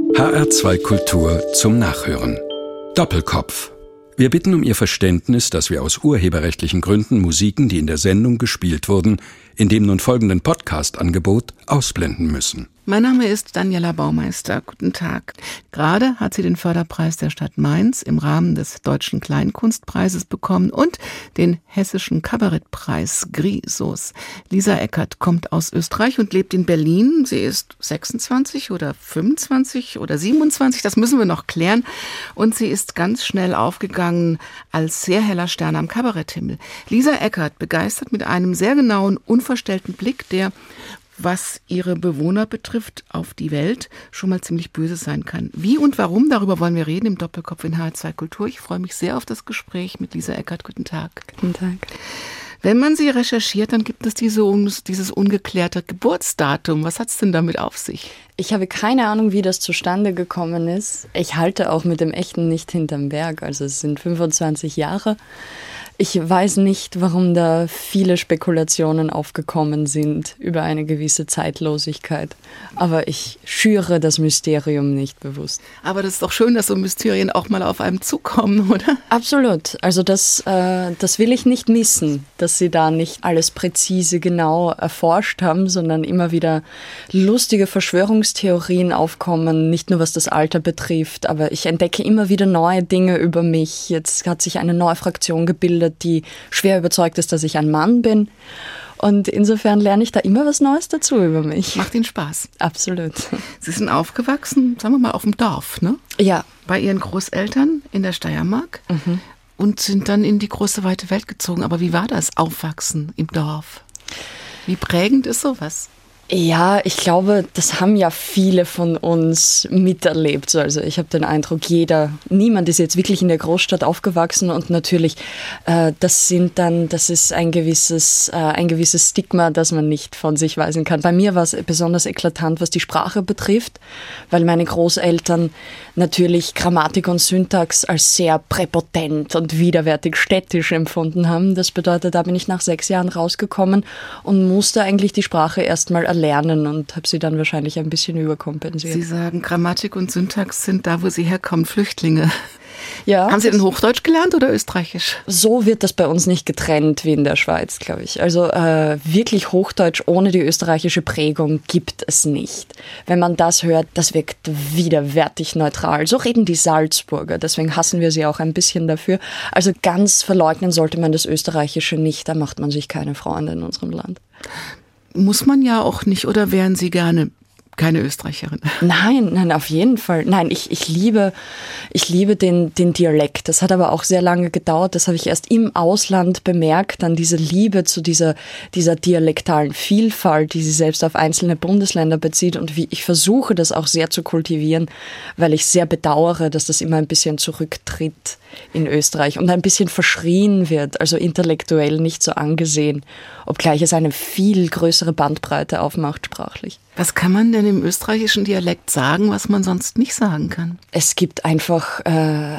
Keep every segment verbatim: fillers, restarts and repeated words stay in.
H R zwei Kultur zum Nachhören. Doppelkopf. Wir bitten um Ihr Verständnis, dass wir aus urheberrechtlichen Gründen Musiken, die in der Sendung gespielt wurden, in dem nun folgenden Podcast-Angebot ausblenden müssen. Mein Name ist Daniela Baumeister. Guten Tag. Gerade hat sie den Förderpreis der Stadt Mainz im Rahmen des Deutschen Kleinkunstpreises bekommen und den Hessischen Kabarettpreis Grisos. Lisa Eckert kommt aus Österreich und lebt in Berlin. Sie ist sechsundzwanzig oder fünfundzwanzig oder siebenundzwanzig, das müssen wir noch klären. Und sie ist ganz schnell aufgegangen als sehr heller Stern am Kabaretthimmel. Lisa Eckert begeistert mit einem sehr genauen, unverstellten Blick, der, was ihre Bewohner betrifft, auf die Welt schon mal ziemlich böse sein kann. Wie und warum, darüber wollen wir reden im Doppelkopf in H R zwei Kultur. Ich freue mich sehr auf das Gespräch mit Lisa Eckert. Guten Tag. Guten Tag. Wenn man sie recherchiert, dann gibt es diese, dieses ungeklärte Geburtsdatum. Was hat es denn damit auf sich? Ich habe keine Ahnung, wie das zustande gekommen ist. Ich halte auch mit dem Echten nicht hinterm Berg. Also es sind fünfundzwanzig Jahre. Ich weiß nicht, warum da viele Spekulationen aufgekommen sind über eine gewisse Zeitlosigkeit. Aber ich schüre das Mysterium nicht bewusst. Aber das ist doch schön, dass so Mysterien auch mal auf einem zukommen, oder? Absolut. Also das, äh, das will ich nicht missen, dass sie da nicht alles präzise genau erforscht haben, sondern immer wieder lustige Verschwörungstheorien aufkommen, nicht nur was das Alter betrifft, aber ich entdecke immer wieder neue Dinge über mich. Jetzt hat sich eine neue Fraktion gebildet, die schwer überzeugt ist, dass ich ein Mann bin. Und insofern lerne ich da immer was Neues dazu über mich. Macht Ihnen Spaß? Absolut. Sie sind aufgewachsen, sagen wir mal, auf dem Dorf, ne? Ja. Bei Ihren Großeltern in der Steiermark mhm. und sind dann in die große, weite Welt gezogen. Aber wie war das, Aufwachsen im Dorf? Wie prägend ist sowas? Ja, ich glaube, das haben ja viele von uns miterlebt. Also ich habe den Eindruck, jeder, niemand ist jetzt wirklich in der Großstadt aufgewachsen und natürlich, äh, das sind dann, das ist ein gewisses, äh, ein gewisses Stigma, das man nicht von sich weisen kann. Bei mir war es besonders eklatant, was die Sprache betrifft, weil meine Großeltern natürlich Grammatik und Syntax als sehr präpotent und widerwärtig städtisch empfunden haben. Das bedeutet, da bin ich nach sechs Jahren rausgekommen und musste eigentlich die Sprache erstmal erlernen. lernen und habe sie dann wahrscheinlich ein bisschen überkompensiert. Sie sagen, Grammatik und Syntax sind da, wo Sie herkommen, Flüchtlinge. Ja. Haben Sie denn Hochdeutsch gelernt oder Österreichisch? So wird das bei uns nicht getrennt wie in der Schweiz, glaube ich. Also äh, wirklich Hochdeutsch ohne die österreichische Prägung gibt es nicht. Wenn man das hört, das wirkt widerwärtig neutral. So reden die Salzburger, deswegen hassen wir sie auch ein bisschen dafür. Also ganz verleugnen sollte man das Österreichische nicht, da macht man sich keine Freunde in unserem Land. Muss man ja auch nicht, oder wären Sie gerne keine Österreicherin? Nein, nein, auf jeden Fall. Nein, ich, ich liebe, ich liebe den, den Dialekt. Das hat aber auch sehr lange gedauert. Das habe ich erst im Ausland bemerkt, dann diese Liebe zu dieser, dieser dialektalen Vielfalt, die sie selbst auf einzelne Bundesländer bezieht und wie ich versuche, das auch sehr zu kultivieren, weil ich sehr bedauere, dass das immer ein bisschen zurücktritt in Österreich und ein bisschen verschrien wird, also intellektuell nicht so angesehen, obgleich es eine viel größere Bandbreite aufmacht sprachlich. Was kann man denn im österreichischen Dialekt sagen, was man sonst nicht sagen kann? Es gibt einfach äh,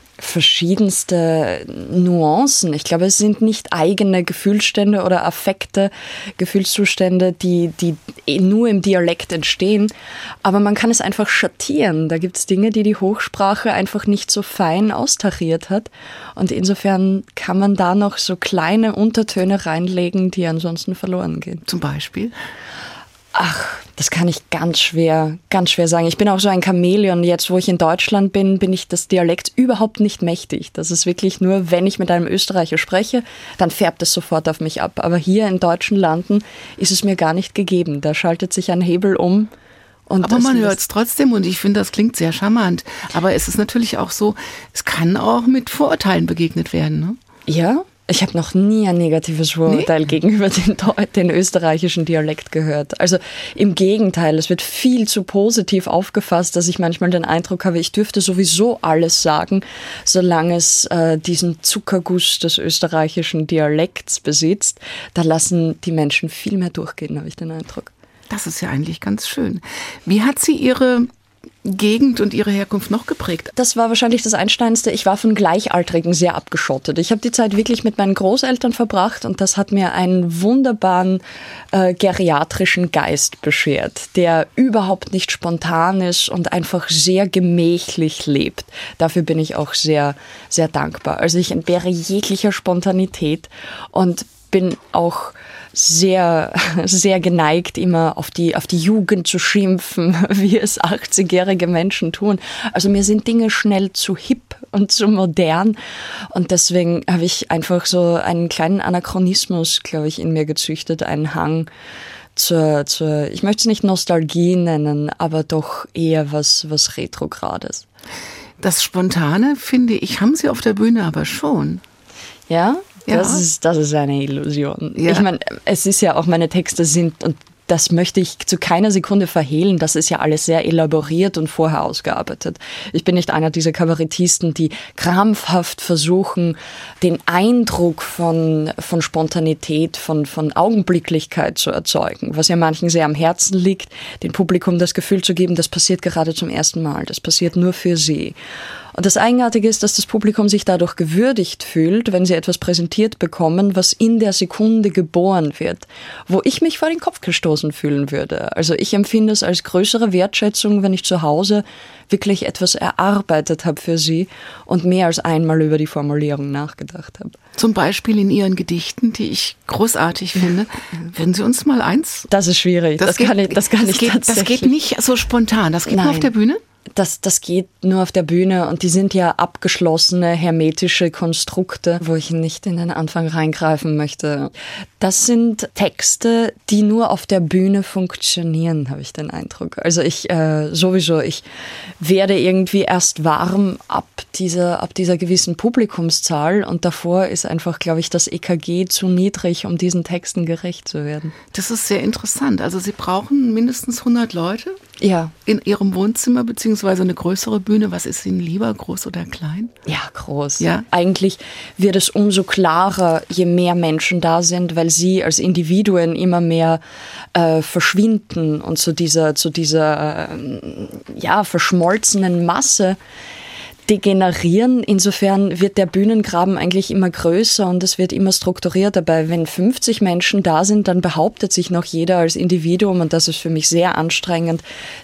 verschiedenste Nuancen. Ich glaube, es sind nicht eigene Gefühlsstände oder Affekte, Gefühlszustände, die, die nur im Dialekt entstehen. Aber man kann es einfach schattieren. Da gibt es Dinge, die die Hochsprache einfach nicht so fein austariert hat. Und insofern kann man da noch so kleine Untertöne reinlegen, die ansonsten verloren gehen. Zum Beispiel? Ach, das kann ich ganz schwer, ganz schwer sagen. Ich bin auch so ein Chamäleon. Jetzt, wo ich in Deutschland bin, bin ich des Dialekts überhaupt nicht mächtig. Das ist wirklich nur, wenn ich mit einem Österreicher spreche, dann färbt es sofort auf mich ab. Aber hier in deutschen Landen ist es mir gar nicht gegeben. Da schaltet sich ein Hebel um. Und aber man hört es trotzdem und ich finde, das klingt sehr charmant. Aber es ist natürlich auch so, es kann auch mit Vorurteilen begegnet werden, ne? Ja. Ich habe noch nie ein negatives Vorurteil nee? gegenüber den, den österreichischen Dialekt gehört. Also im Gegenteil, es wird viel zu positiv aufgefasst, dass ich manchmal den Eindruck habe, ich dürfte sowieso alles sagen, solange es äh, diesen Zuckerguss des österreichischen Dialekts besitzt. Da lassen die Menschen viel mehr durchgehen, habe ich den Eindruck. Das ist ja eigentlich ganz schön. Wie hat sie ihre Gegend und Ihre Herkunft noch geprägt? Das war wahrscheinlich das Einsteinste. Ich war von Gleichaltrigen sehr abgeschottet. Ich habe die Zeit wirklich mit meinen Großeltern verbracht und das hat mir einen wunderbaren äh, geriatrischen Geist beschert, der überhaupt nicht spontan ist und einfach sehr gemächlich lebt. Dafür bin ich auch sehr, sehr dankbar. Also ich entbehre jeglicher Spontanität und bin auch sehr, sehr geneigt, immer auf die, auf die Jugend zu schimpfen, wie es achtzigjährige Menschen tun. Also mir sind Dinge schnell zu hip und zu modern und deswegen habe ich einfach so einen kleinen Anachronismus, glaube ich, in mir gezüchtet, einen Hang zur, zur, ich möchte es nicht Nostalgie nennen, aber doch eher was, was Retrogrades. Das Spontane, finde ich, haben Sie auf der Bühne aber schon. Ja? Ja. Das ist, das ist eine Illusion. Ja. Ich meine, es ist ja auch, meine Texte sind, und das möchte ich zu keiner Sekunde verhehlen, das ist ja alles sehr elaboriert und vorher ausgearbeitet. Ich bin nicht einer dieser Kabarettisten, die krampfhaft versuchen, den Eindruck von, von Spontanität, von, von Augenblicklichkeit zu erzeugen, was ja manchen sehr am Herzen liegt, dem Publikum das Gefühl zu geben, das passiert gerade zum ersten Mal, das passiert nur für sie. Und das Eigenartige ist, dass das Publikum sich dadurch gewürdigt fühlt, wenn sie etwas präsentiert bekommen, was in der Sekunde geboren wird, wo ich mich vor den Kopf gestoßen fühlen würde. Also ich empfinde es als größere Wertschätzung, wenn ich zu Hause wirklich etwas erarbeitet habe für sie und mehr als einmal über die Formulierung nachgedacht habe. Zum Beispiel in Ihren Gedichten, die ich großartig finde. Würden Sie uns mal eins? Das ist schwierig. Das, das geht, kann ich, das kann das ich geht, tatsächlich. Das geht nicht so spontan. Das geht Nein. nur auf der Bühne? Das, das geht nur auf der Bühne und die sind ja abgeschlossene, hermetische Konstrukte, wo ich nicht in den Anfang reingreifen möchte. Das sind Texte, die nur auf der Bühne funktionieren, habe ich den Eindruck. Also ich äh, sowieso, ich werde irgendwie erst warm ab dieser, ab dieser gewissen Publikumszahl und davor ist einfach, glaube ich, das E K G zu niedrig, um diesen Texten gerecht zu werden. Das ist sehr interessant. Also Sie brauchen mindestens hundert Leute? Ja. In Ihrem Wohnzimmer, beziehungsweise eine größere Bühne. Was ist Ihnen lieber, groß oder klein? Ja, groß. Ja. Eigentlich wird es umso klarer, je mehr Menschen da sind, weil sie als Individuen immer mehr äh, verschwinden und zu dieser, zu dieser äh, ja, verschmolzenen Masse degenerieren. Insofern wird der Bühnengraben eigentlich immer größer und es wird immer strukturierter. Dabei, wenn fünfzig Menschen da sind, dann behauptet sich noch jeder als Individuum und das ist für mich sehr anstrengend,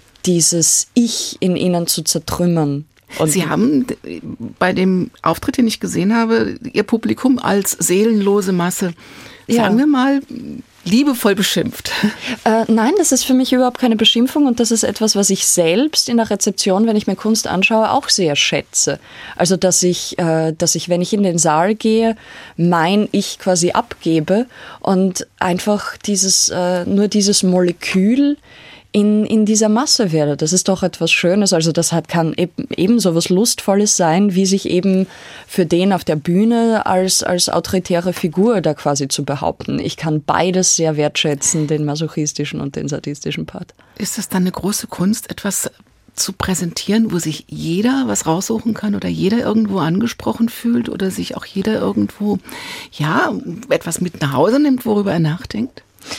dieses Ich in ihnen zu zertrümmern. Und Sie haben bei dem Auftritt, den ich gesehen habe, Ihr Publikum als seelenlose Masse, sagen ja. wir mal, liebevoll beschimpft. Äh, nein, das ist für mich überhaupt keine Beschimpfung und das ist etwas, was ich selbst in der Rezeption, wenn ich mir Kunst anschaue, auch sehr schätze. Also, dass ich, äh, dass ich, wenn ich in den Saal gehe, mein Ich quasi abgebe und einfach dieses, äh, nur dieses Molekül in, in dieser Masse werde. Das ist doch etwas Schönes. Also das hat, kann eben, ebenso was Lustvolles sein, wie sich eben für den auf der Bühne als, als autoritäre Figur da quasi zu behaupten. Ich kann beides sehr wertschätzen, den masochistischen und den sadistischen Part. Ist das dann eine große Kunst, etwas zu präsentieren, wo sich jeder was raussuchen kann oder jeder irgendwo angesprochen fühlt oder sich auch jeder irgendwo, ja, etwas mit nach Hause nimmt, worüber er nachdenkt?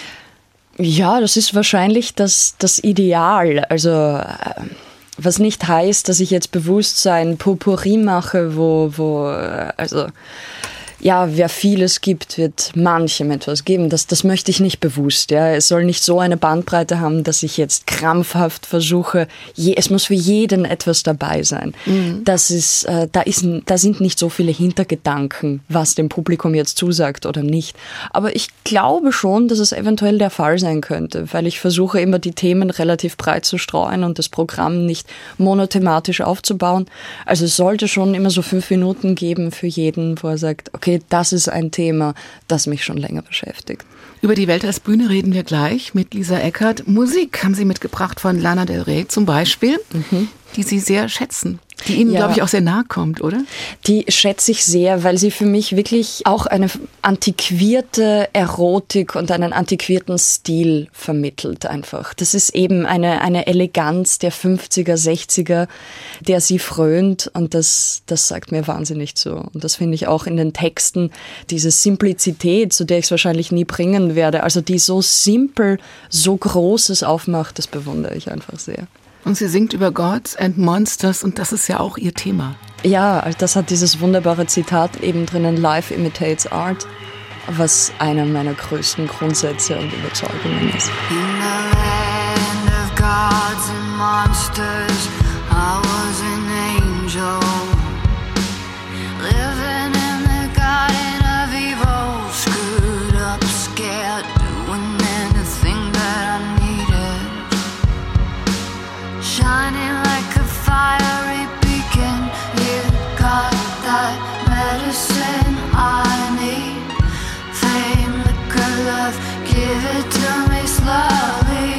Ja, das ist wahrscheinlich das, das Ideal. Also was nicht heißt, dass ich jetzt bewusst so ein Potpourri mache, wo, wo also ja, wer vieles gibt, wird manchem etwas geben. Das, das möchte ich nicht bewusst. Ja. Es soll nicht so eine Bandbreite haben, dass ich jetzt krampfhaft versuche, je, es muss für jeden etwas dabei sein. Mhm. Das ist, äh, da, ist, da sind nicht so viele Hintergedanken, was dem Publikum jetzt zusagt oder nicht. Aber ich glaube schon, dass es eventuell der Fall sein könnte, weil ich versuche immer die Themen relativ breit zu streuen und das Programm nicht monothematisch aufzubauen. Also es sollte schon immer so fünf Minuten geben für jeden, wo er sagt, okay, Okay, das ist ein Thema, das mich schon länger beschäftigt. Über die Welt als Bühne reden wir gleich mit Lisa Eckert. Musik haben Sie mitgebracht von Lana Del Rey zum Beispiel, mhm. die Sie sehr schätzen. Die Ihnen, ja. glaube ich, auch sehr nahe kommt, oder? Die schätze ich sehr, weil sie für mich wirklich auch eine antiquierte Erotik und einen antiquierten Stil vermittelt einfach. Das ist eben eine, eine Eleganz der fünfziger, sechziger, der sie frönt und das, das sagt mir wahnsinnig zu. Und das finde ich auch in den Texten, diese Simplizität, zu der ich es wahrscheinlich nie bringen werde, also die so simpel, so Großes aufmacht, das bewundere ich einfach sehr. Und sie singt über Gods and Monsters und das ist ja auch ihr Thema. Ja, das hat dieses wunderbare Zitat eben drinnen, Life imitates art, was einer meiner größten Grundsätze und Überzeugungen ist. In the land of gods and monsters, I was an angel, living in the garden of evil, screwed up, scared, doing anything that I needed, shining like a fiery beacon. You got that medicine I need, fame, liquor, love, give it to me slowly.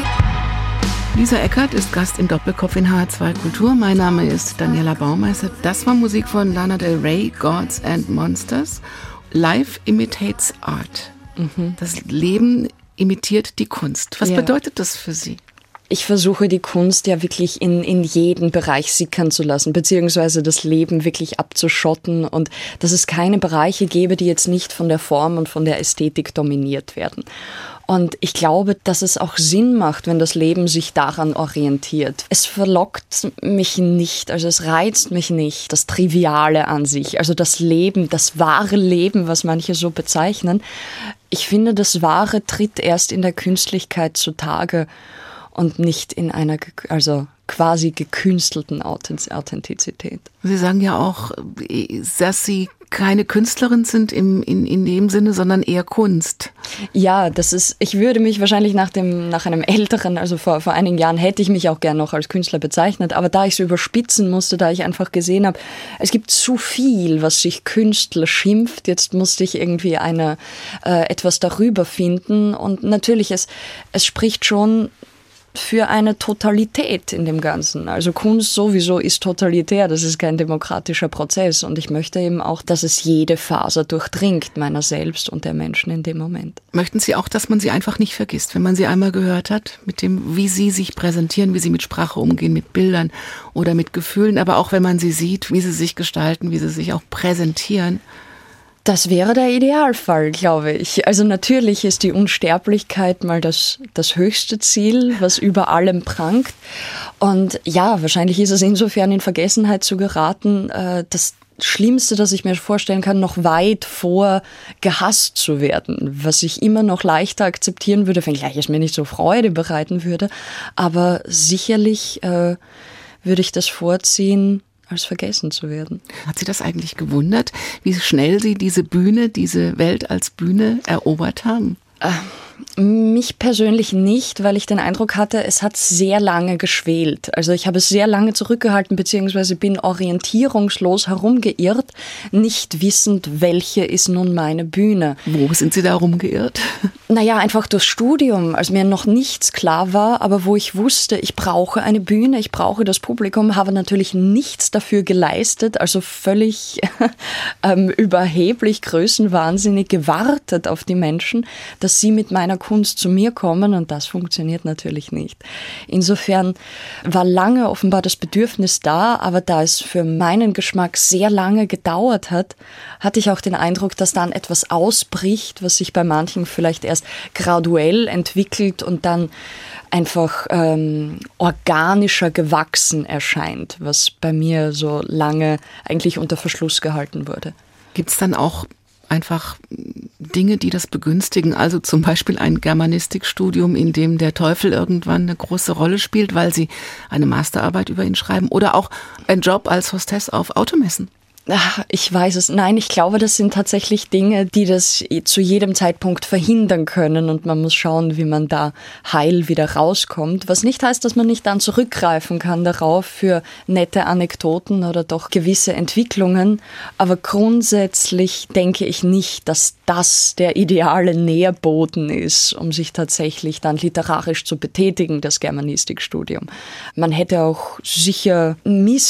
Lisa Eckert ist Gast im Doppelkopf in H R zwei Kultur. Mein Name ist Daniela Baumeister. Das war Musik von Lana Del Rey, Gods and Monsters. Life imitates art. Mhm. Das Leben imitiert die Kunst. Was ja. bedeutet das für Sie? Ich versuche die Kunst ja wirklich in, in jeden Bereich sickern zu lassen, beziehungsweise das Leben wirklich abzuschotten und dass es keine Bereiche gäbe, die jetzt nicht von der Form und von der Ästhetik dominiert werden. Und ich glaube, dass es auch Sinn macht, wenn das Leben sich daran orientiert. Es verlockt mich nicht, also es reizt mich nicht, das Triviale an sich, also das Leben, das wahre Leben, was manche so bezeichnen. Ich finde, das Wahre tritt erst in der Künstlichkeit zutage und nicht in einer, also quasi gekünstelten Authentizität. Sie sagen ja auch, dass Sie keine Künstlerin sind im, in, in dem Sinne, sondern eher Kunst. Ja, das ist, ich würde mich wahrscheinlich nach dem, nach einem älteren, also vor, vor einigen Jahren hätte ich mich auch gern noch als Künstler bezeichnet, aber da ich so überspitzen musste, da ich einfach gesehen habe, es gibt zu viel, was sich Künstler schimpft, jetzt musste ich irgendwie eine, äh, etwas darüber finden und natürlich, es, es spricht schon für eine Totalität in dem Ganzen. Also Kunst sowieso ist totalitär, das ist kein demokratischer Prozess und ich möchte eben auch, dass es jede Faser durchdringt, meiner selbst und der Menschen in dem Moment. Möchten Sie auch, dass man sie einfach nicht vergisst, wenn man sie einmal gehört hat, mit dem, wie sie sich präsentieren, wie sie mit Sprache umgehen, mit Bildern oder mit Gefühlen, aber auch wenn man sie sieht, wie sie sich gestalten, wie sie sich auch präsentieren? Das wäre der Idealfall, glaube ich. Also natürlich ist die Unsterblichkeit mal das, das höchste Ziel, was über allem prangt. Und ja, wahrscheinlich ist es insofern in Vergessenheit zu geraten, äh, das Schlimmste, das ich mir vorstellen kann, noch weit vor gehasst zu werden, was ich immer noch leichter akzeptieren würde, wenngleich es mir nicht so Freude bereiten würde. Aber sicherlich äh, würde ich das vorziehen, als vergessen zu werden. Hat Sie das eigentlich gewundert, wie schnell Sie diese Bühne, diese Welt als Bühne erobert haben? Äh, mich persönlich nicht, weil ich den Eindruck hatte, es hat sehr lange geschwelt. Also ich habe es sehr lange zurückgehalten, beziehungsweise bin orientierungslos herumgeirrt, nicht wissend, welche ist nun meine Bühne. Wo sind Sie da rumgeirrt? Naja, einfach durchs Studium, als mir noch nichts klar war, aber wo ich wusste, ich brauche eine Bühne, ich brauche das Publikum, habe natürlich nichts dafür geleistet, also völlig ähm, überheblich, größenwahnsinnig gewartet auf die Menschen, dass sie mit meiner Kunst zu mir kommen und das funktioniert natürlich nicht. Insofern war lange offenbar das Bedürfnis da, aber da es für meinen Geschmack sehr lange gedauert hat, hatte ich auch den Eindruck, dass dann etwas ausbricht, was sich bei manchen vielleicht erst graduell entwickelt und dann einfach ähm, organischer gewachsen erscheint, was bei mir so lange eigentlich unter Verschluss gehalten wurde. Gibt es dann auch einfach Dinge, die das begünstigen, also zum Beispiel ein Germanistikstudium, in dem der Teufel irgendwann eine große Rolle spielt, weil Sie eine Masterarbeit über ihn schreiben, oder auch ein Job als Hostess auf Automessen? Ach, ich weiß es. Nein, ich glaube, das sind tatsächlich Dinge, die das zu jedem Zeitpunkt verhindern können und man muss schauen, wie man da heil wieder rauskommt. Was nicht heißt, dass man nicht dann zurückgreifen kann darauf für nette Anekdoten oder doch gewisse Entwicklungen. Aber grundsätzlich denke ich nicht, dass das der ideale Nährboden ist, um sich tatsächlich dann literarisch zu betätigen, das Germanistikstudium. Man hätte auch sicher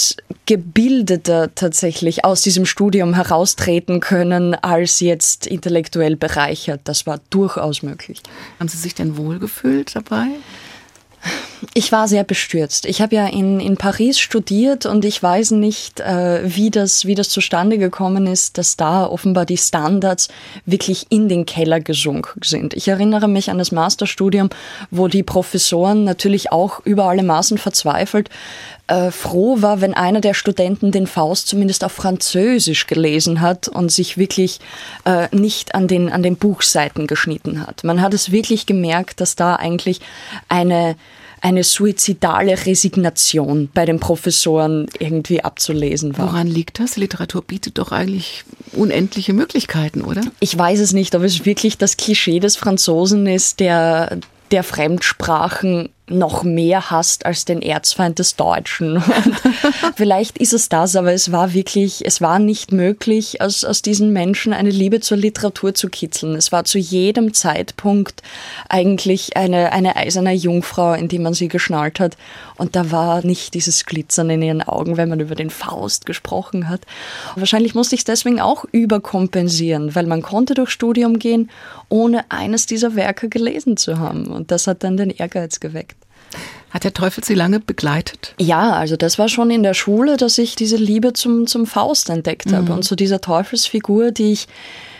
missgebildeter tatsächlich aus diesem Studium heraustreten können, als jetzt intellektuell bereichert. Das war durchaus möglich. Haben Sie sich denn wohlgefühlt dabei? Ich war sehr bestürzt. Ich habe ja in, in Paris studiert und ich weiß nicht, äh, wie das, wie das zustande gekommen ist, dass da offenbar die Standards wirklich in den Keller gesunken sind. Ich erinnere mich an das Masterstudium, wo die Professoren natürlich auch über alle Maßen verzweifelt äh, froh war, wenn einer der Studenten den Faust zumindest auf Französisch gelesen hat und sich wirklich äh, nicht an den, an den Buchseiten geschnitten hat. Man hat es wirklich gemerkt, dass da eigentlich eine eine suizidale Resignation bei den Professoren irgendwie abzulesen war. Woran liegt das? Literatur bietet doch eigentlich unendliche Möglichkeiten, oder? Ich weiß es nicht, ob es wirklich das Klischee des Franzosen ist, der, der Fremdsprachen noch mehr hasst als den Erzfeind des Deutschen. Und vielleicht ist es das, aber es war wirklich, es war nicht möglich, aus, aus diesen Menschen eine Liebe zur Literatur zu kitzeln. Es war zu jedem Zeitpunkt eigentlich eine, eine eiserne Jungfrau, in die man sie geschnallt hat. Und da war nicht dieses Glitzern in ihren Augen, wenn man über den Faust gesprochen hat. Und wahrscheinlich musste ich es deswegen auch überkompensieren, weil man konnte durch Studium gehen, ohne eines dieser Werke gelesen zu haben. Und das hat dann den Ehrgeiz geweckt. Hat der Teufel Sie lange begleitet? Ja, also das war schon in der Schule, dass ich diese Liebe zum, zum Faust entdeckt habe. Mhm. Und zu dieser Teufelsfigur, die ich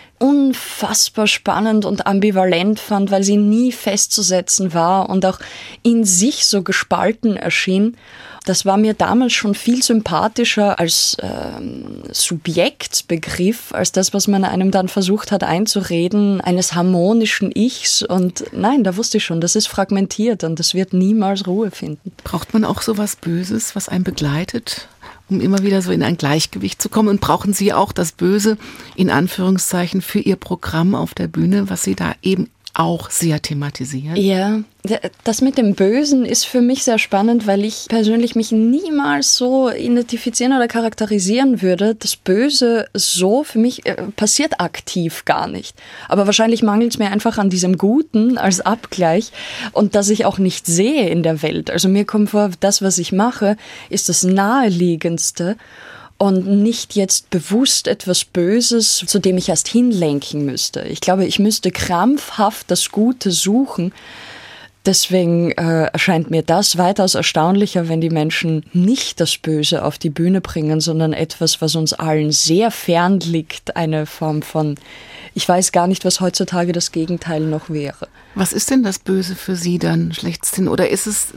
unfassbar spannend und ambivalent fand, weil sie nie festzusetzen war und auch in sich so gespalten erschien. Das war mir damals schon viel sympathischer als ähm, Subjektbegriff, als das, was man einem dann versucht hat einzureden, eines harmonischen Ichs. Und nein, da wusste ich schon, das ist fragmentiert und das wird niemals Ruhe finden. Braucht man auch so was Böses, was einen begleitet, um immer wieder so in ein Gleichgewicht zu kommen? Und brauchen Sie auch das Böse, in Anführungszeichen, für Ihr Programm auf der Bühne, was Sie da eben auch sehr thematisieren? Ja, das mit dem Bösen ist für mich sehr spannend, weil ich persönlich mich niemals so identifizieren oder charakterisieren würde. Das Böse so für mich äh, passiert aktiv gar nicht. Aber wahrscheinlich mangelt es mir einfach an diesem Guten als Abgleich und das ich auch nicht sehe in der Welt. Also mir kommt vor, das, was ich mache, ist das Naheliegendste. Und nicht jetzt bewusst etwas Böses, zu dem ich erst hinlenken müsste. Ich glaube, ich müsste krampfhaft das Gute suchen. Deswegen äh, erscheint mir das weitaus erstaunlicher, wenn die Menschen nicht das Böse auf die Bühne bringen, sondern etwas, was uns allen sehr fern liegt, eine Form von, ich weiß gar nicht, was heutzutage das Gegenteil noch wäre. Was ist denn das Böse für Sie dann schlechthin? Oder ist es,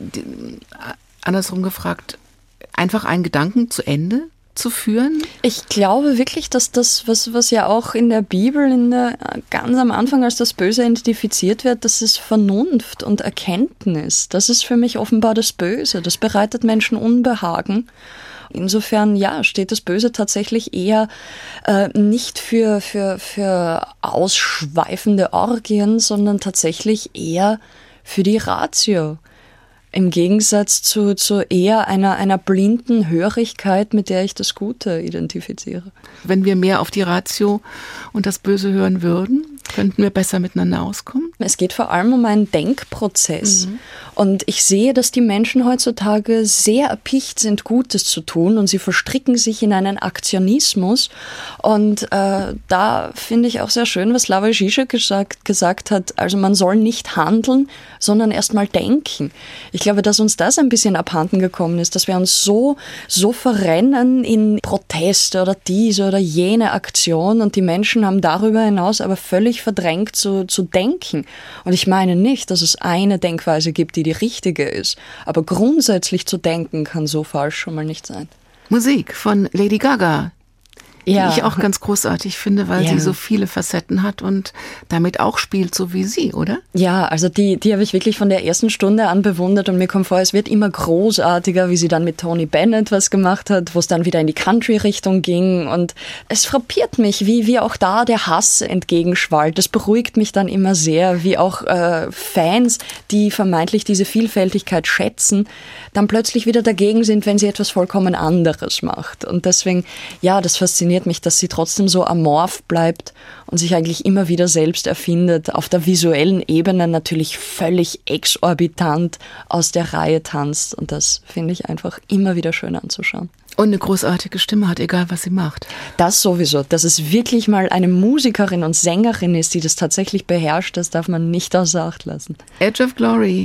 andersrum gefragt, einfach ein Gedanken zu Ende zu führen? Ich glaube wirklich, dass das, was, was ja auch in der Bibel in der, ganz am Anfang als das Böse identifiziert wird, das ist Vernunft und Erkenntnis. Das ist für mich offenbar das Böse. Das bereitet Menschen Unbehagen. Insofern, ja, steht das Böse tatsächlich eher äh, nicht für, für, für ausschweifende Orgien, sondern tatsächlich eher für die Ratio. Im Gegensatz zu, zu eher einer, einer blinden Hörigkeit, mit der ich das Gute identifiziere. Wenn wir mehr auf die Ratio und das Böse hören würden, könnten wir besser miteinander auskommen? Es geht vor allem um einen Denkprozess. Mhm. Und ich sehe, dass die Menschen heutzutage sehr erpicht sind, Gutes zu tun und sie verstricken sich in einen Aktionismus. Und äh, da finde ich auch sehr schön, was Slavoj Žižek gesagt, gesagt hat, also man soll nicht handeln, sondern erst mal denken. Ich glaube, dass uns das ein bisschen abhanden gekommen ist, dass wir uns so, so verrennen in Proteste oder diese oder jene Aktion und die Menschen haben darüber hinaus aber völlig verdrängt zu, zu denken. Und ich meine nicht, dass es eine Denkweise gibt, die die richtige ist. Aber grundsätzlich zu denken kann so falsch schon mal nicht sein. Musik von Lady Gaga, die ja. ich auch ganz großartig finde, weil ja. sie so viele Facetten hat und damit auch spielt, so wie Sie, oder? Ja, also die, die habe ich wirklich von der ersten Stunde an bewundert und mir kommt vor, es wird immer großartiger, wie sie dann mit Tony Bennett was gemacht hat, wo es dann wieder in die Country-Richtung ging und es frappiert mich, wie, wie auch da der Hass entgegenschwallt. Das beruhigt mich dann immer sehr, wie auch äh, Fans, die vermeintlich diese Vielfältigkeit schätzen, dann plötzlich wieder dagegen sind, wenn sie etwas vollkommen anderes macht. Und deswegen, ja, das fasziniert mich, dass sie trotzdem so amorph bleibt und sich eigentlich immer wieder selbst erfindet, auf der visuellen Ebene natürlich völlig exorbitant aus der Reihe tanzt und das finde ich einfach immer wieder schön anzuschauen. Und eine großartige Stimme hat, egal was sie macht. Das sowieso, dass es wirklich mal eine Musikerin und Sängerin ist, die das tatsächlich beherrscht, das darf man nicht außer Acht lassen. Edge of Glory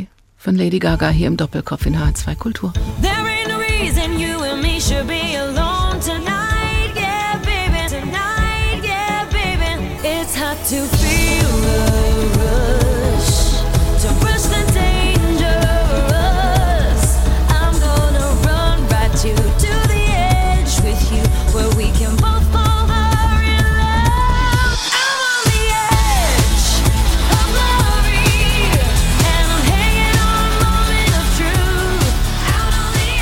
von Lady Gaga hier im Doppelkopf in H zwei Kultur. There ain't no reason you and me should be alone tonight, yeah, baby, tonight, yeah, baby. It's hard to feel the rush, to rush the dangerous. I'm gonna run right to, to the edge with you, where we can both fall in love. I'm on the edge of glory, and I'm hanging on a moment of truth. Out on the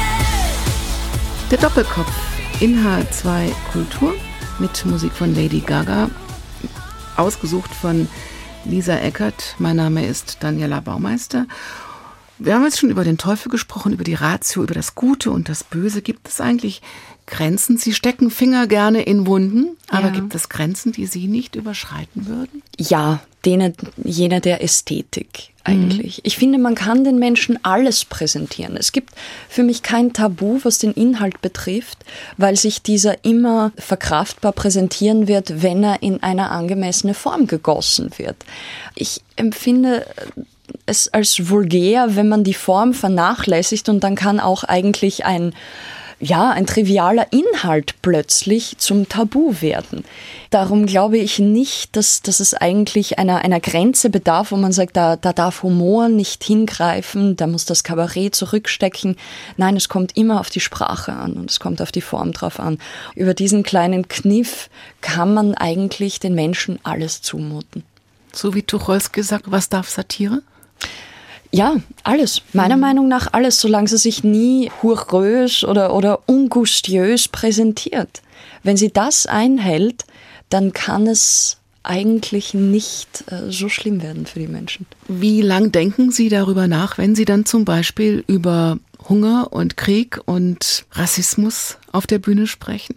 edge. Der Doppelkopf in H zwei Kultur mit Musik von Lady Gaga, ausgesucht von Lisa Eckert. Mein Name ist Daniela Baumeister. Wir haben jetzt schon über den Teufel gesprochen, über die Ratio, über das Gute und das Böse. Gibt es eigentlich Grenzen? Sie stecken Finger gerne in Wunden, aber Ja. gibt es Grenzen, die Sie nicht überschreiten würden? Ja, denen, jener der Ästhetik eigentlich. Ich finde, man kann den Menschen alles präsentieren. Es gibt für mich kein Tabu, was den Inhalt betrifft, weil sich dieser immer verkraftbar präsentieren wird, wenn er in eine angemessene Form gegossen wird. Ich empfinde es als vulgär, wenn man die Form vernachlässigt, und dann kann auch eigentlich ein ja, ein trivialer Inhalt plötzlich zum Tabu werden. Darum glaube ich nicht, dass, dass es eigentlich einer, einer Grenze bedarf, wo man sagt, da, da darf Humor nicht hingreifen, da muss das Kabarett zurückstecken. Nein, es kommt immer auf die Sprache an und es kommt auf die Form drauf an. Über diesen kleinen Kniff kann man eigentlich den Menschen alles zumuten. So wie Tucholsky sagt, was darf Satire? Ja, alles. Meiner mhm. Meinung nach alles, solange sie sich nie hurrös oder, oder ungustiös präsentiert. Wenn sie das einhält, dann kann es eigentlich nicht äh, so schlimm werden für die Menschen. Wie lang denken Sie darüber nach, wenn Sie dann zum Beispiel über Hunger und Krieg und Rassismus auf der Bühne sprechen?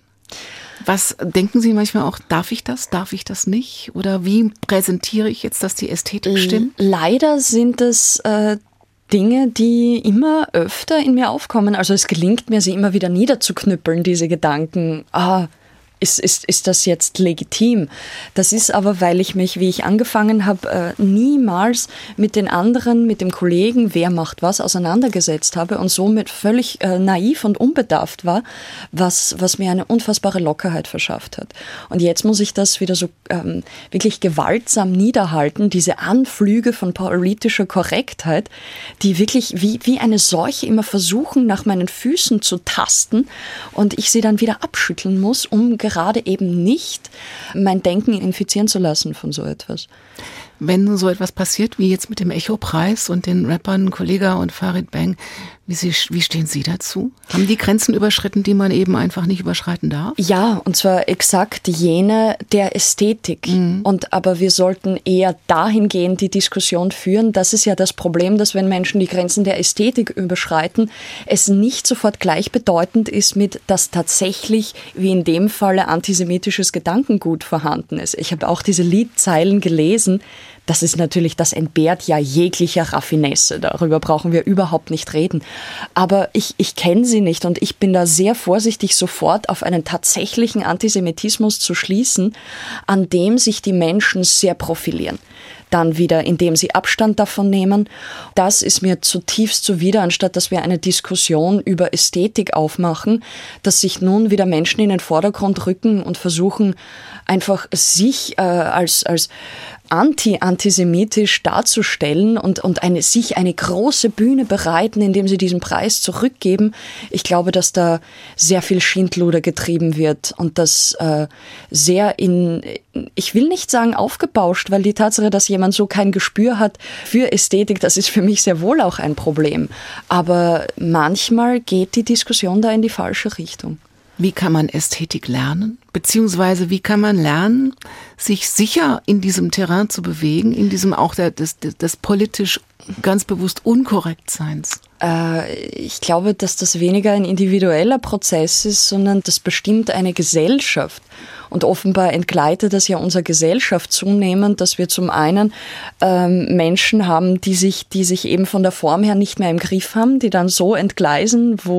Was denken Sie manchmal auch, darf ich das, darf ich das nicht? Oder wie präsentiere ich jetzt, dass die Ästhetik stimmt? Leider sind es äh, Dinge, die immer öfter in mir aufkommen. Also es gelingt mir, sie immer wieder niederzuknüppeln, diese Gedanken. Ah, Ist, ist, ist das jetzt legitim? Das ist aber, weil ich mich, wie ich angefangen habe, äh, niemals mit den anderen, mit dem Kollegen, wer macht was, auseinandergesetzt habe und somit völlig äh, naiv und unbedarft war, was, was mir eine unfassbare Lockerheit verschafft hat. Und jetzt muss ich das wieder so ähm, wirklich gewaltsam niederhalten, diese Anflüge von politischer Korrektheit, die wirklich wie, wie eine Seuche immer versuchen, nach meinen Füßen zu tasten und ich sie dann wieder abschütteln muss, um gerade eben nicht mein Denken infizieren zu lassen von so etwas. Wenn so etwas passiert, wie jetzt mit dem Echo-Preis und den Rappern Kollega und Farid Bang, wie, Sie, wie stehen Sie dazu? Haben die Grenzen überschritten, die man eben einfach nicht überschreiten darf? Ja, und zwar exakt jene der Ästhetik. Mhm. Und aber wir sollten eher dahingehend die Diskussion führen. Das ist ja das Problem, dass wenn Menschen die Grenzen der Ästhetik überschreiten, es nicht sofort gleichbedeutend ist mit, dass tatsächlich, wie in dem Falle, antisemitisches Gedankengut vorhanden ist. Ich habe auch diese Liedzeilen gelesen. Das ist natürlich, das entbehrt ja jeglicher Raffinesse. Darüber brauchen wir überhaupt nicht reden. Aber ich, ich kenne sie nicht und ich bin da sehr vorsichtig, sofort auf einen tatsächlichen Antisemitismus zu schließen, an dem sich die Menschen sehr profilieren. Dann wieder, indem sie Abstand davon nehmen. Das ist mir zutiefst zuwider, anstatt dass wir eine Diskussion über Ästhetik aufmachen, dass sich nun wieder Menschen in den Vordergrund rücken und versuchen, einfach sich äh, als, als anti-antisemitisch darzustellen und, und eine, sich eine große Bühne bereiten, indem sie diesen Preis zurückgeben. Ich glaube, dass da sehr viel Schindluder getrieben wird und das äh, sehr in, ich will nicht sagen aufgebauscht, weil die Tatsache, dass jemand so kein Gespür hat für Ästhetik, das ist für mich sehr wohl auch ein Problem. Aber manchmal geht die Diskussion da in die falsche Richtung. Wie kann man Ästhetik lernen? Beziehungsweise wie kann man lernen, sich sicher in diesem Terrain zu bewegen, in diesem auch der, des, des, des politisch ganz bewusst Unkorrektseins? Äh, ich glaube, dass das weniger ein individueller Prozess ist, sondern das bestimmt eine Gesellschaft. Und offenbar entgleitet das ja unsere Gesellschaft zunehmend, dass wir zum einen ähm, Menschen haben, die sich, die sich eben von der Form her nicht mehr im Griff haben, die dann so entgleisen, wo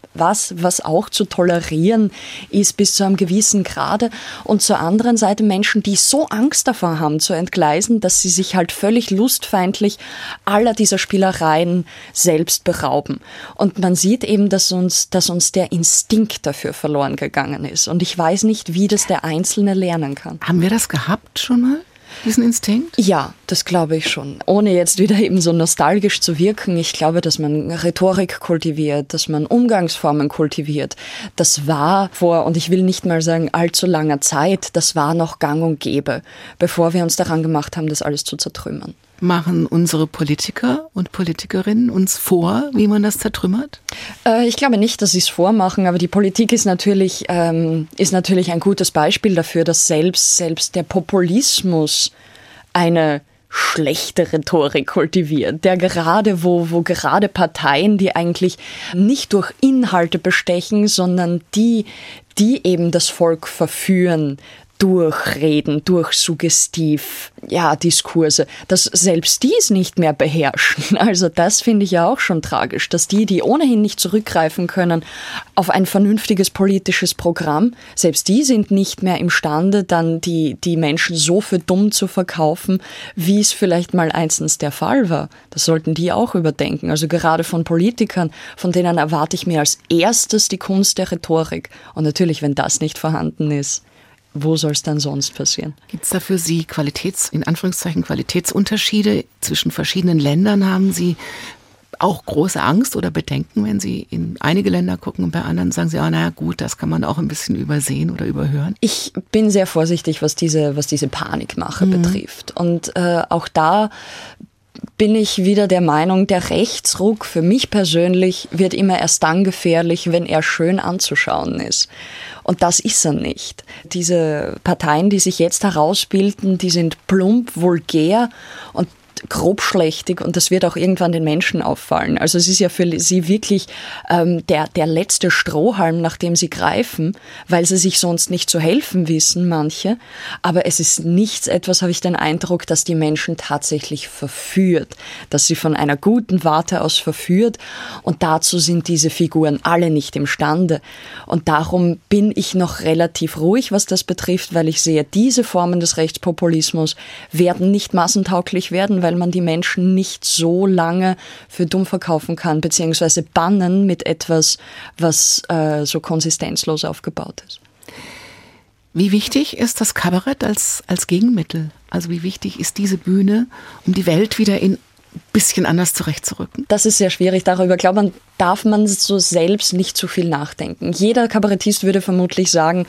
was, was auch zu tolerieren ist bis zu einem gewissen Grade. Und zur anderen Seite Menschen, die so Angst davor haben zu entgleisen, dass sie sich halt völlig lustfeindlich aller dieser Spielereien selbst berauben. Und man sieht eben, dass uns, dass uns der Instinkt dafür verloren gegangen ist. Und ich weiß nicht, wie das der Einzelne lernen kann. Haben wir das gehabt schon mal? Diesen Instinkt? Ja, das glaube ich schon. Ohne jetzt wieder eben so nostalgisch zu wirken. Ich glaube, dass man Rhetorik kultiviert, dass man Umgangsformen kultiviert. Das war vor, und ich will nicht mal sagen allzu langer Zeit, das war noch gang und gäbe, bevor wir uns daran gemacht haben, das alles zu zertrümmern. Machen unsere Politiker und Politikerinnen uns vor, wie man das zertrümmert? Äh, ich glaube nicht, dass sie es vormachen, aber die Politik ist natürlich, ähm, ist natürlich ein gutes Beispiel dafür, dass selbst, selbst der Populismus eine schlechte Rhetorik kultiviert, der gerade, wo, wo gerade Parteien, die eigentlich nicht durch Inhalte bestechen, sondern die, die eben das Volk verführen, durchreden, durch suggestiv, ja, Diskurse, dass selbst die es nicht mehr beherrschen. Also das finde ich ja auch schon tragisch, dass die, die ohnehin nicht zurückgreifen können auf ein vernünftiges politisches Programm, selbst die sind nicht mehr imstande, dann die, die Menschen so für dumm zu verkaufen, wie es vielleicht mal einstens der Fall war. Das sollten die auch überdenken. Also gerade von Politikern, von denen erwarte ich mir als erstes die Kunst der Rhetorik. Und natürlich, wenn das nicht vorhanden ist, wo soll es dann sonst passieren? Gibt es da für Sie Qualitäts, in Anführungszeichen Qualitätsunterschiede zwischen verschiedenen Ländern? Haben Sie auch große Angst oder Bedenken, wenn Sie in einige Länder gucken und bei anderen sagen Sie, ah, naja gut, das kann man auch ein bisschen übersehen oder überhören? Ich bin sehr vorsichtig, was diese, was diese Panikmache mhm. betrifft. Und äh, auch da bin ich wieder der Meinung, der Rechtsruck für mich persönlich wird immer erst dann gefährlich, wenn er schön anzuschauen ist. Und das ist er nicht. Diese Parteien, die sich jetzt herausbilden, die sind plump, vulgär und grobschlächtig und das wird auch irgendwann den Menschen auffallen. Also es ist ja für sie wirklich ähm, der, der letzte Strohhalm, nach dem sie greifen, weil sie sich sonst nicht zu helfen wissen, manche. Aber es ist nichts, etwas habe ich den Eindruck, dass die Menschen tatsächlich verführt, dass sie von einer guten Warte aus verführt und dazu sind diese Figuren alle nicht imstande. Und darum bin ich noch relativ ruhig, was das betrifft, weil ich sehe, diese Formen des Rechtspopulismus werden nicht massentauglich werden, weil weil man die Menschen nicht so lange für dumm verkaufen kann, beziehungsweise bannen mit etwas, was äh, so konsistenzlos aufgebaut ist. Wie wichtig ist das Kabarett als, als Gegenmittel? Also wie wichtig ist diese Bühne, um die Welt wieder in ein bisschen anders zurechtzurücken? Das ist sehr schwierig. Darüber, glaube ich, darf man so selbst nicht zu viel nachdenken. Jeder Kabarettist würde vermutlich sagen,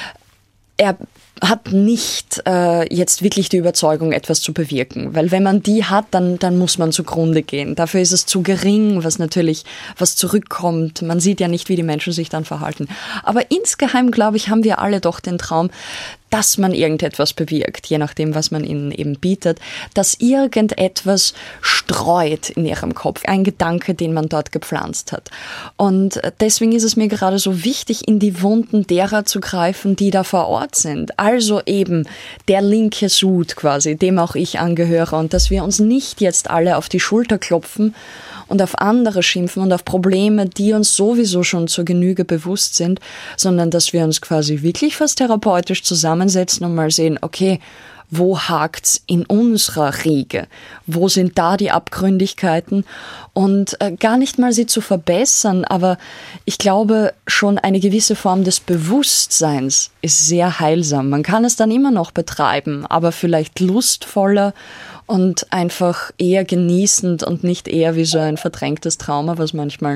er hat nicht äh, jetzt wirklich die Überzeugung, etwas zu bewirken. Weil wenn man die hat, dann, dann muss man zugrunde gehen. Dafür ist es zu gering, was natürlich, was zurückkommt. Man sieht ja nicht, wie die Menschen sich dann verhalten. Aber insgeheim, glaube ich, haben wir alle doch den Traum, dass man irgendetwas bewirkt, je nachdem, was man ihnen eben bietet, dass irgendetwas streut in ihrem Kopf, ein Gedanke, den man dort gepflanzt hat. Und deswegen ist es mir gerade so wichtig, in die Wunden derer zu greifen, die da vor Ort sind. Also eben der linke Sud quasi, dem auch ich angehöre und dass wir uns nicht jetzt alle auf die Schulter klopfen und auf andere schimpfen und auf Probleme, die uns sowieso schon zur Genüge bewusst sind, sondern dass wir uns quasi wirklich fast therapeutisch zusammensetzen und mal sehen, okay, wo hakt's in unserer Riege? Wo sind da die Abgründigkeiten? Und äh, gar nicht mal sie zu verbessern, aber ich glaube, schon eine gewisse Form des Bewusstseins ist sehr heilsam. Man kann es dann immer noch betreiben, aber vielleicht lustvoller und einfach eher genießend und nicht eher wie so ein verdrängtes Trauma, was manchmal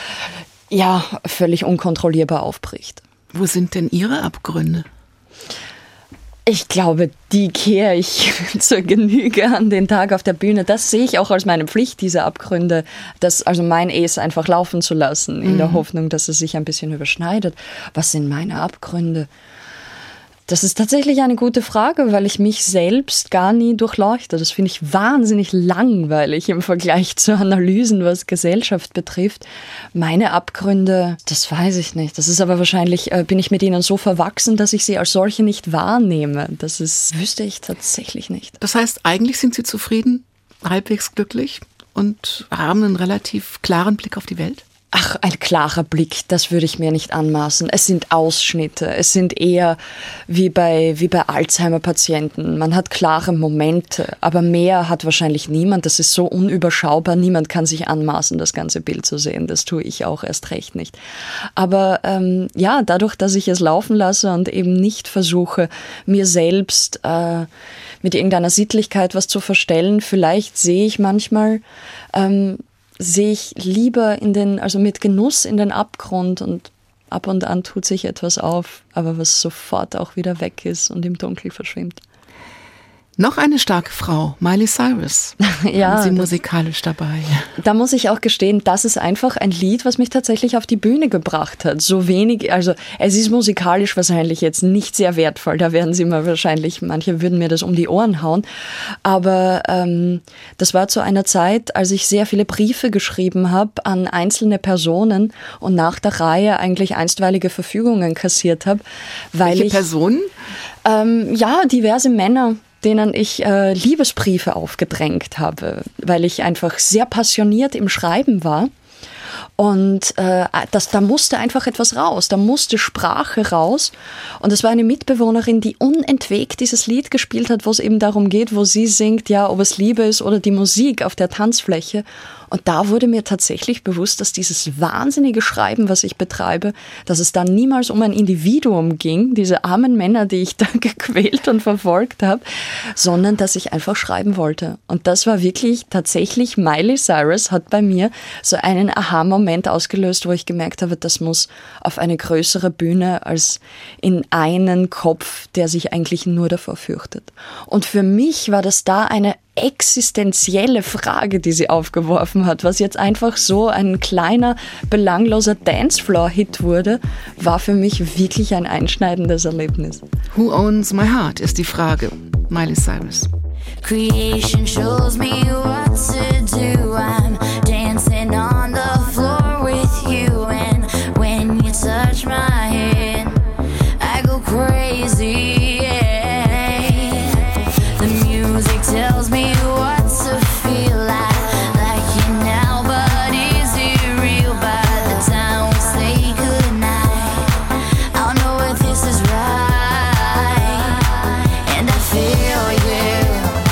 ja völlig unkontrollierbar aufbricht. Wo sind denn Ihre Abgründe? Ich glaube, die kehre ich zur Genüge an den Tag auf der Bühne. Das sehe ich auch als meine Pflicht, diese Abgründe, das, also mein Es einfach laufen zu lassen, in mhm. der Hoffnung, dass es sich ein bisschen überschneidet. Was sind meine Abgründe? Das ist tatsächlich eine gute Frage, weil ich mich selbst gar nie durchleuchte. Das finde ich wahnsinnig langweilig im Vergleich zu Analysen, was Gesellschaft betrifft. Meine Abgründe, das weiß ich nicht. Das ist aber wahrscheinlich, äh, bin ich mit ihnen so verwachsen, dass ich sie als solche nicht wahrnehme. Das ist, wüsste ich tatsächlich nicht. Das heißt, eigentlich sind Sie zufrieden, halbwegs glücklich und haben einen relativ klaren Blick auf die Welt? Ach, ein klarer Blick, das würde ich mir nicht anmaßen. Es sind Ausschnitte, es sind eher wie bei, wie bei Alzheimer-Patienten. Man hat klare Momente, aber mehr hat wahrscheinlich niemand. Das ist so unüberschaubar, niemand kann sich anmaßen, das ganze Bild zu sehen. Das tue ich auch erst recht nicht. Aber ähm, ja, dadurch, dass ich es laufen lasse und eben nicht versuche, mir selbst äh, mit irgendeiner Sittlichkeit was zu verstellen, vielleicht sehe ich manchmal... Ähm, sehe ich lieber in den, also mit Genuss in den Abgrund und ab und an tut sich etwas auf, aber was sofort auch wieder weg ist und im Dunkel verschwimmt. Noch eine starke Frau, Miley Cyrus. Ja, Haben Sie das, musikalisch dabei. Da muss ich auch gestehen, das ist einfach ein Lied, was mich tatsächlich auf die Bühne gebracht hat. So wenig, also es ist musikalisch wahrscheinlich jetzt nicht sehr wertvoll. Da werden Sie mir wahrscheinlich, manche würden mir das um die Ohren hauen. Aber ähm, das war zu einer Zeit, als ich sehr viele Briefe geschrieben habe an einzelne Personen und nach der Reihe eigentlich einstweilige Verfügungen kassiert habe. Weil Welche ich, Personen? Ähm, ja, diverse Männer, denen ich äh, Liebesbriefe aufgedrängt habe, weil ich einfach sehr passioniert im Schreiben war. Und äh, das, da musste einfach etwas raus, da musste Sprache raus. Und es war eine Mitbewohnerin, die unentwegt dieses Lied gespielt hat, wo es eben darum geht, wo sie singt, ja, ob es Liebe ist oder die Musik auf der Tanzfläche. Und da wurde mir tatsächlich bewusst, dass dieses wahnsinnige Schreiben, was ich betreibe, dass es da niemals um ein Individuum ging, diese armen Männer, die ich da gequält und verfolgt habe, sondern dass ich einfach schreiben wollte. Und das war wirklich tatsächlich, Miley Cyrus hat bei mir so einen Aha-Moment ausgelöst, wo ich gemerkt habe, das muss auf eine größere Bühne als in einen Kopf, der sich eigentlich nur davor fürchtet. Und für mich war das da eine existenzielle Frage, die sie aufgeworfen hat, was jetzt einfach so ein kleiner, belangloser Dancefloor-Hit wurde, war für mich wirklich ein einschneidendes Erlebnis. Who owns my heart ist die Frage. Miley Cyrus. Creation shows me what to do. I'm dancing on the floor with you, and when you touch my hand, I go crazy. Yeah. The music tells me what to feel like, like you now, but is it real? By the time we say goodnight, I'll know if this is right, and I feel you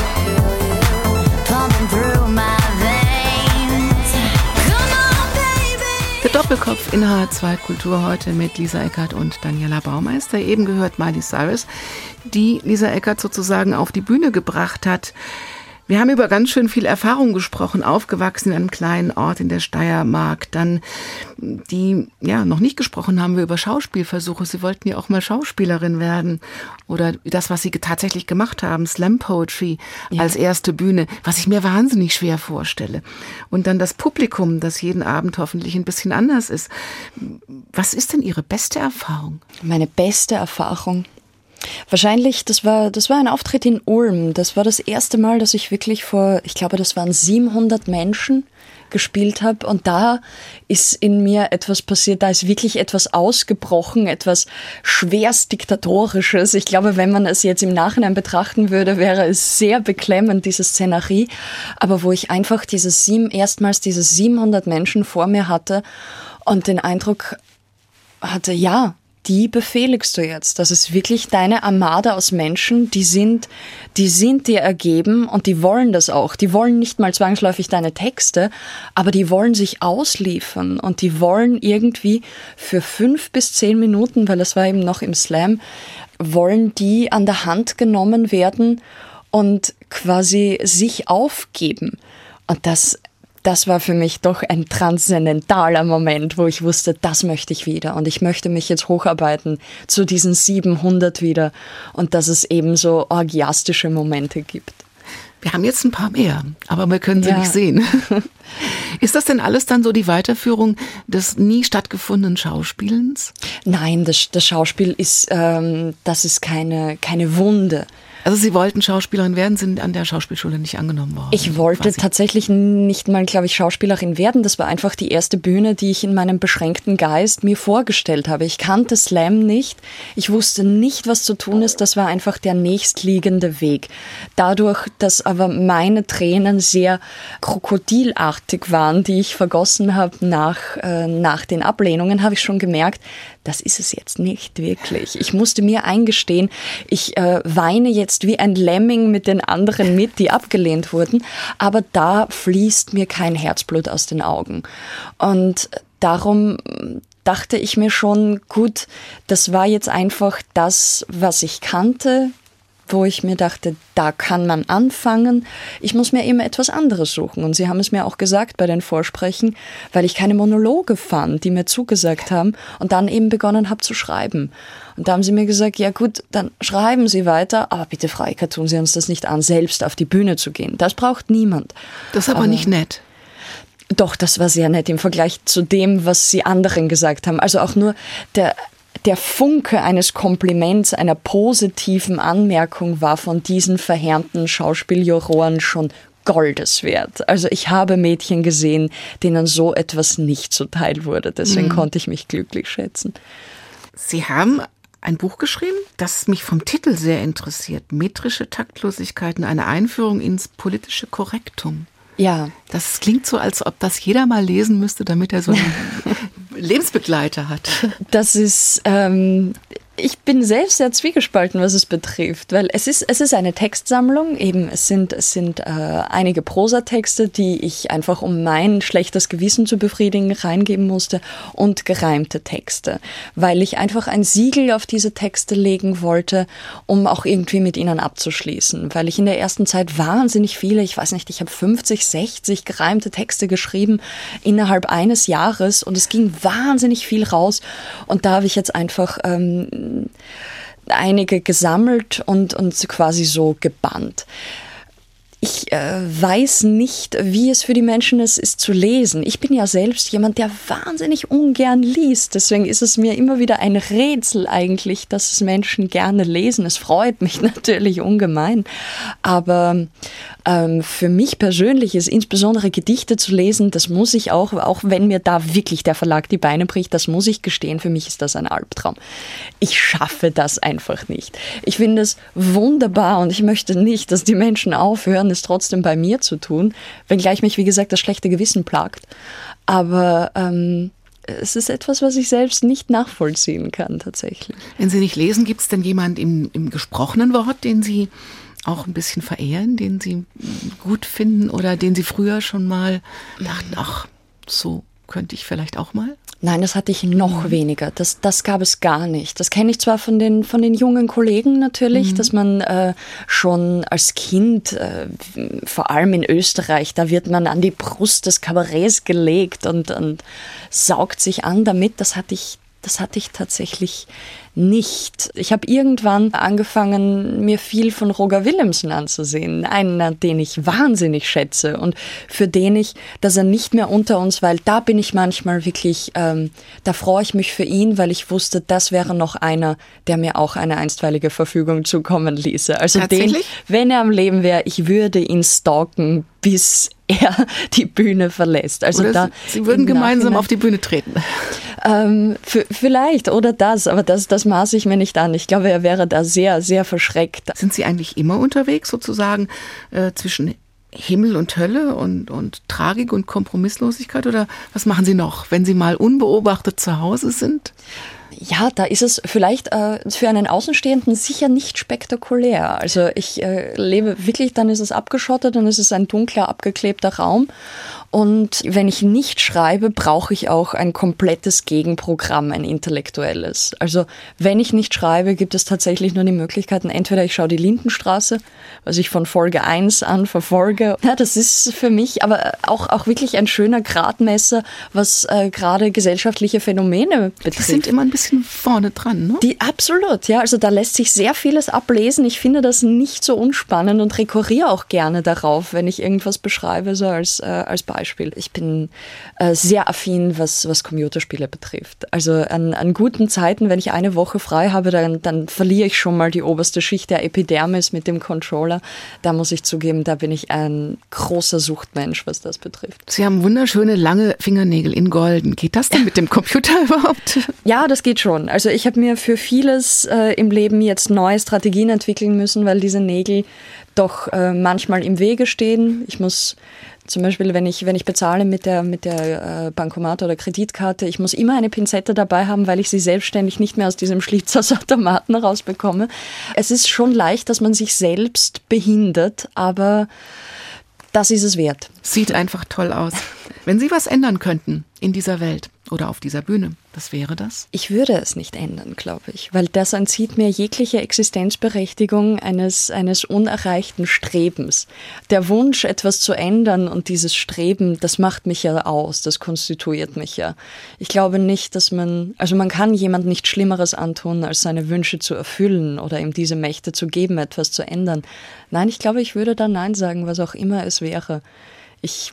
pumping through my veins. Come on, baby. Der Doppelkopf in H R zwei Kultur heute mit Lisa Eckert und Daniela Baumeister. Eben gehört Miley Cyrus, die Lisa Eckert sozusagen auf die Bühne gebracht hat. Wir haben über ganz schön viel Erfahrung gesprochen, aufgewachsen in einem kleinen Ort in der Steiermark. Dann, die ja noch nicht gesprochen haben wir über Schauspielversuche. Sie wollten ja auch mal Schauspielerin werden. Oder das, was Sie tatsächlich gemacht haben, Slam Poetry ja. als erste Bühne, was ich mir wahnsinnig schwer vorstelle. Und dann das Publikum, das jeden Abend hoffentlich ein bisschen anders ist. Was ist denn Ihre beste Erfahrung? Meine beste Erfahrung? Wahrscheinlich, das war, das war ein Auftritt in Ulm. Das war das erste Mal, dass ich wirklich vor, ich glaube, das waren siebenhundert Menschen gespielt habe. Und da ist in mir etwas passiert, da ist wirklich etwas ausgebrochen, etwas schwerst Diktatorisches. Ich glaube, wenn man es jetzt im Nachhinein betrachten würde, wäre es sehr beklemmend, diese Szenerie. Aber wo ich einfach diese sieben, erstmals diese siebenhundert Menschen vor mir hatte und den Eindruck hatte, ja, die befehligst du jetzt. Das ist wirklich deine Armada aus Menschen, die sind, die sind dir ergeben und die wollen das auch. Die wollen nicht mal zwangsläufig deine Texte, aber die wollen sich ausliefern und die wollen irgendwie für fünf bis zehn Minuten, weil das war eben noch im Slam, wollen die an der Hand genommen werden und quasi sich aufgeben. Und das Das war für mich doch ein transzendentaler Moment, wo ich wusste, das möchte ich wieder. Und ich möchte mich jetzt hocharbeiten zu diesen siebenhundert wieder. Und dass es eben so orgiastische Momente gibt. Wir haben jetzt ein paar mehr, aber wir können sie ja. nicht sehen. Ist das denn alles dann so die Weiterführung des nie stattgefundenen Schauspielens? Nein, das, das Schauspiel ist, ähm, das ist keine, keine Wunde. Also Sie wollten Schauspielerin werden, sind an der Schauspielschule nicht angenommen worden? Ich wollte quasi. tatsächlich nicht mal, glaube ich, Schauspielerin werden. Das war einfach die erste Bühne, die ich in meinem beschränkten Geist mir vorgestellt habe. Ich kannte Slam nicht. Ich wusste nicht, was zu tun ist. Das war einfach der nächstliegende Weg. Dadurch, dass aber meine Tränen sehr krokodilartig waren, die ich vergossen habe nach, äh, nach den Ablehnungen, habe ich schon gemerkt, das ist es jetzt nicht wirklich. Ich musste mir eingestehen, ich äh, weine jetzt wie ein Lemming mit den anderen mit, die abgelehnt wurden, aber da fließt mir kein Herzblut aus den Augen. Und darum dachte ich mir schon, gut, das war jetzt einfach das, was ich kannte, wo ich mir dachte, da kann man anfangen. Ich muss mir eben etwas anderes suchen. Und Sie haben es mir auch gesagt bei den Vorsprechen, weil ich keine Monologe fand, die mir zugesagt haben und dann eben begonnen habe zu schreiben. Und da haben sie mir gesagt, ja gut, dann schreiben Sie weiter, aber bitte, Frau Eckert, tun Sie uns das nicht an, selbst auf die Bühne zu gehen. Das braucht niemand. Das ist aber, aber nicht nett. Doch, das war sehr nett im Vergleich zu dem, was Sie anderen gesagt haben. Also auch nur der... Der Funke eines Kompliments, einer positiven Anmerkung war von diesen verhärmten Schauspieljuroren schon Goldes wert. Also ich habe Mädchen gesehen, denen so etwas nicht zuteil wurde. Deswegen mhm. konnte ich mich glücklich schätzen. Sie haben ein Buch geschrieben, das mich vom Titel sehr interessiert. Metrische Taktlosigkeiten, eine Einführung ins politische Korrektum. Ja. Das klingt so, als ob das jeder mal lesen müsste, damit er so einen Lebensbegleiter hat. Das ist, ähm, ich bin selbst sehr zwiegespalten, was es betrifft, weil es ist, es ist eine Textsammlung, eben es sind, es sind äh, einige Prosatexte, die ich einfach, um mein schlechtes Gewissen zu befriedigen, reingeben musste und gereimte Texte, weil ich einfach ein Siegel auf diese Texte legen wollte, um auch irgendwie mit ihnen abzuschließen, weil ich in der ersten Zeit wahnsinnig viele, ich weiß nicht, ich habe fünfzig, sechzig gereimte Texte geschrieben innerhalb eines Jahres und es ging wahnsinnig viel raus und da habe ich jetzt einfach ähm, einige gesammelt und, und quasi so gebannt. Ich äh, weiß nicht, wie es für die Menschen ist, ist zu lesen. Ich bin ja selbst jemand, der wahnsinnig ungern liest. Deswegen ist es mir immer wieder ein Rätsel eigentlich, dass es Menschen gerne lesen. Es freut mich natürlich ungemein. Aber ähm, für mich persönlich ist insbesondere Gedichte zu lesen, das muss ich auch, auch wenn mir da wirklich der Verlag die Beine bricht, das muss ich gestehen, für mich ist das ein Albtraum. Ich schaffe das einfach nicht. Ich finde es wunderbar und ich möchte nicht, dass die Menschen aufhören, es trotzdem bei mir zu tun, wenngleich mich, wie gesagt, das schlechte Gewissen plagt. Aber ähm, es ist etwas, was ich selbst nicht nachvollziehen kann, tatsächlich. Wenn Sie nicht lesen, gibt es denn jemand im, im gesprochenen Wort, den Sie auch ein bisschen verehren, den Sie gut finden oder den Sie früher schon mal dachten, ach, so könnte ich vielleicht auch mal? Nein, das hatte ich noch weniger. Das, das gab es gar nicht. Das kenne ich zwar von den, von den jungen Kollegen natürlich, mhm. dass man äh, schon als Kind, äh, vor allem in Österreich, da wird man an die Brust des Kabarets gelegt und, und saugt sich an damit. Das hatte ich, das hatte ich tatsächlich nicht. Ich habe irgendwann angefangen, mir viel von Roger Willemsen anzusehen. Einen, den ich wahnsinnig schätze und für den ich, dass er nicht mehr unter uns, weil da bin ich manchmal wirklich, ähm, da freue ich mich für ihn, weil ich wusste, das wäre noch einer, der mir auch eine einstweilige Verfügung zukommen ließe. Also den, wenn er am Leben wäre, ich würde ihn stalken, bis er die Bühne verlässt. Also oder da Sie würden gemeinsam auf die Bühne treten. Ähm, f- vielleicht oder das, aber das, das maße ich mir nicht an. Ich glaube, er wäre da sehr, sehr verschreckt. Sind Sie eigentlich immer unterwegs, sozusagen äh, zwischen Himmel und Hölle und, und Tragik und Kompromisslosigkeit? Oder was machen Sie noch, wenn Sie mal unbeobachtet zu Hause sind? Ja, da ist es vielleicht äh, für einen Außenstehenden sicher nicht spektakulär. Also ich äh, lebe wirklich, dann ist es abgeschottet, dann ist es ein dunkler, abgeklebter Raum. Und wenn ich nicht schreibe, brauche ich auch ein komplettes Gegenprogramm, ein intellektuelles. Also wenn ich nicht schreibe, gibt es tatsächlich nur die Möglichkeiten, entweder ich schaue die Lindenstraße, was ich von Folge eins an verfolge. Ja, das ist für mich aber auch, auch wirklich ein schöner Gradmesser, was äh, gerade gesellschaftliche Phänomene betrifft. Die sind immer ein bisschen vorne dran, ne? Die, absolut, ja. Also da lässt sich sehr vieles ablesen. Ich finde das nicht so unspannend und rekurriere auch gerne darauf, wenn ich irgendwas beschreibe, so als, äh, als Beispiel. Beispiel. Ich bin äh, sehr affin, was, was Computerspiele betrifft. Also an, an guten Zeiten, wenn ich eine Woche frei habe, dann, dann verliere ich schon mal die oberste Schicht der Epidermis mit dem Controller. Da muss ich zugeben, da bin ich ein großer Suchtmensch, was das betrifft. Sie haben wunderschöne, lange Fingernägel in Golden. Geht das denn mit dem Computer überhaupt? Ja, das geht schon. Also ich habe mir für vieles äh, im Leben jetzt neue Strategien entwickeln müssen, weil diese Nägel doch äh, manchmal im Wege stehen. Ich muss zum Beispiel, wenn ich, wenn ich bezahle mit der, mit der äh, Bankomat oder Kreditkarte, ich muss immer eine Pinzette dabei haben, weil ich sie selbstständig nicht mehr aus diesem Schlitz aus Automaten rausbekomme. Es ist schon leicht, dass man sich selbst behindert, aber das ist es wert. Sieht einfach toll aus. Wenn Sie was ändern könnten in dieser Welt oder auf dieser Bühne, was wäre das? Ich würde es nicht ändern, glaube ich, weil das entzieht mir jegliche Existenzberechtigung eines, eines unerreichten Strebens. Der Wunsch, etwas zu ändern und dieses Streben, das macht mich ja aus, das konstituiert mich ja. Ich glaube nicht, dass man, also man kann jemand nicht Schlimmeres antun, als seine Wünsche zu erfüllen oder ihm diese Mächte zu geben, etwas zu ändern. Nein, ich glaube, ich würde da Nein sagen, was auch immer es wäre. Ich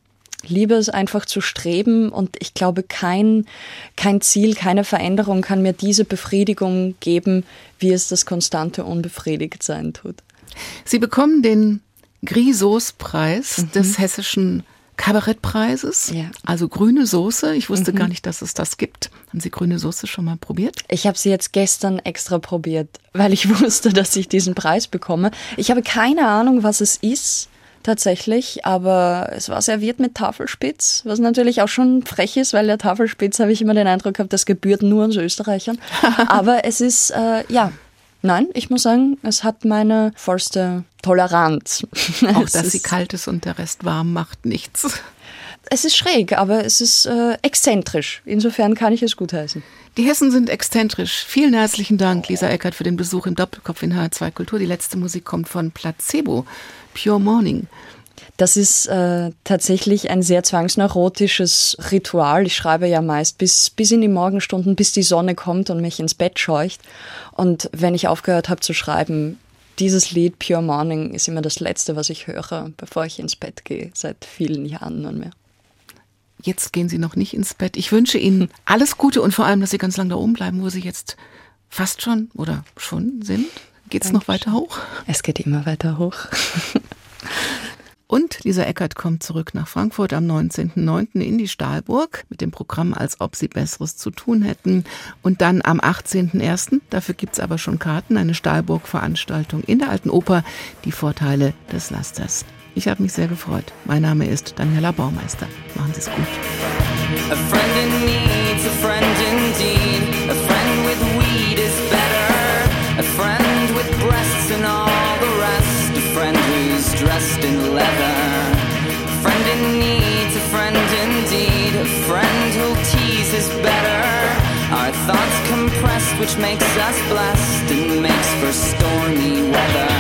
liebe es einfach zu streben und ich glaube, kein, kein Ziel, keine Veränderung kann mir diese Befriedigung geben, wie es das konstante Unbefriedigtsein tut. Sie bekommen den Gris-Sauce-Preis mhm. des Hessischen Kabarettpreises, ja. Also grüne Soße. Ich wusste Mhm. gar nicht, dass es das gibt. Haben Sie grüne Soße schon mal probiert? Ich habe sie jetzt gestern extra probiert, weil ich wusste, dass ich diesen Preis bekomme. Ich habe keine Ahnung, was es ist. Tatsächlich, aber es war serviert mit Tafelspitz, was natürlich auch schon frech ist, weil der Tafelspitz, habe ich immer den Eindruck gehabt, das gebührt nur uns Österreichern. Aber es ist, äh, ja, nein, ich muss sagen, es hat meine vollste Toleranz. Auch, es dass ist, sie kalt ist und der Rest warm macht nichts. Es ist schräg, aber es ist äh, exzentrisch. Insofern kann ich es gutheißen. Die Hessen sind exzentrisch. Vielen herzlichen Dank, Lisa Eckert, für den Besuch im Doppelkopf in H R zwei Kultur. Die letzte Musik kommt von Placebo, Pure Morning. Das ist äh, tatsächlich ein sehr zwangsneurotisches Ritual. Ich schreibe ja meist bis, bis in die Morgenstunden, bis die Sonne kommt und mich ins Bett scheucht. Und wenn ich aufgehört habe zu schreiben, dieses Lied Pure Morning ist immer das Letzte, was ich höre, bevor ich ins Bett gehe, seit vielen Jahren nunmehr. Jetzt gehen Sie noch nicht ins Bett. Ich wünsche Ihnen alles Gute und vor allem, dass Sie ganz lange da oben bleiben, wo Sie jetzt fast schon oder schon sind. Geht es noch weiter hoch? Es geht immer weiter hoch. Und Lisa Eckert kommt zurück nach Frankfurt am neunzehnten neunten in die Stahlburg mit dem Programm Als ob sie Besseres zu tun hätten. Und dann am achtzehnten ersten, dafür gibt's aber schon Karten, eine Stahlburg-Veranstaltung in der Alten Oper, die Vorteile des Lasters. Ich habe mich sehr gefreut. Mein Name ist Daniela Baumeister. Machen Sie es gut. A friend in need, a friend indeed. A friend with weed is better. A friend with breasts and all the rest. A friend who's dressed in leather. A friend in need, a friend indeed. A friend who'll tease is better. Our thoughts compressed, which makes us blessed and makes for stormy weather.